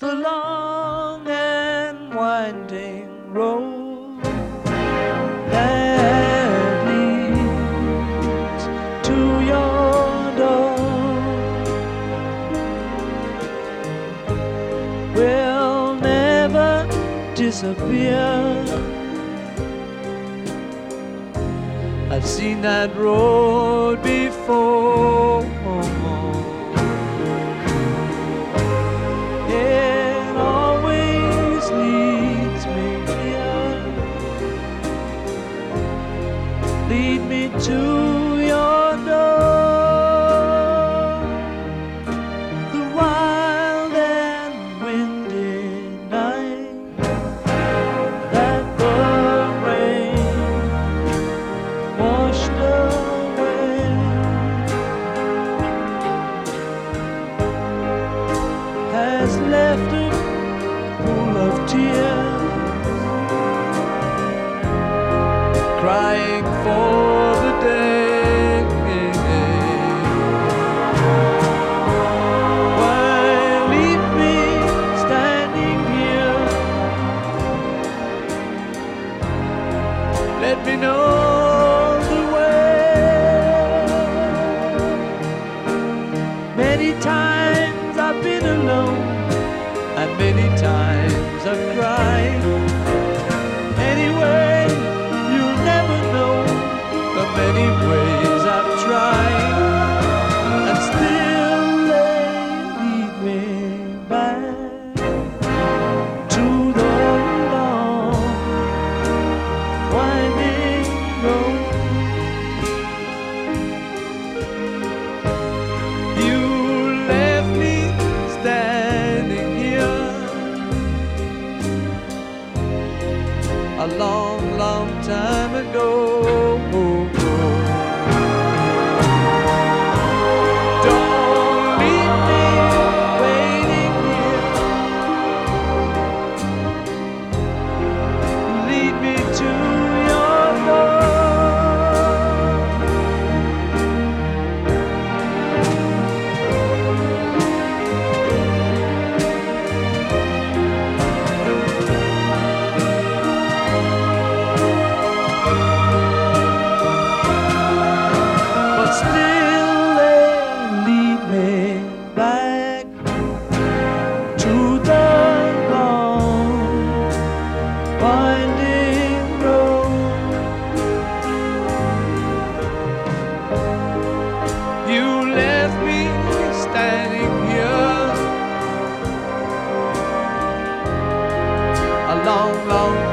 the long and winding road that leads to your door will never disappear. I've seen that road before. It always leads me here. Lead me to your door. The wild and windy night that the rain washed away has left a pool of tears, crying for the day why leave me standing here? Let me know the way. Many times I've been alone, and many times I've cried. Anyway, you'll never know the many ways I've tried, and still they lead me back to the long winding road. You left me standing here a long, long time ago. Don't leave me waiting here. Lead me to your door. But still they lead me back to the long winding road. You left me standing here a long, long